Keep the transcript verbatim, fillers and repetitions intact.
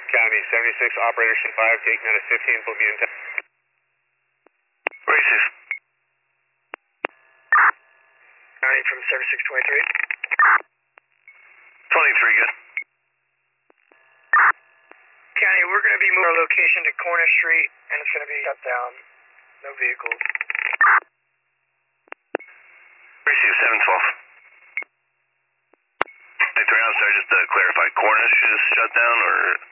County seventy-six, Operation five, taking out a fifteen, will be in town. Racist. County from seventy-six twenty-three. twenty-three, good. County, we're going to be moving our location to Corner Street, and it's going to be shut down. No vehicles. Racist, seven twelve. Hey, three, I'm sorry, just to clarify, Cornish is shut down, or...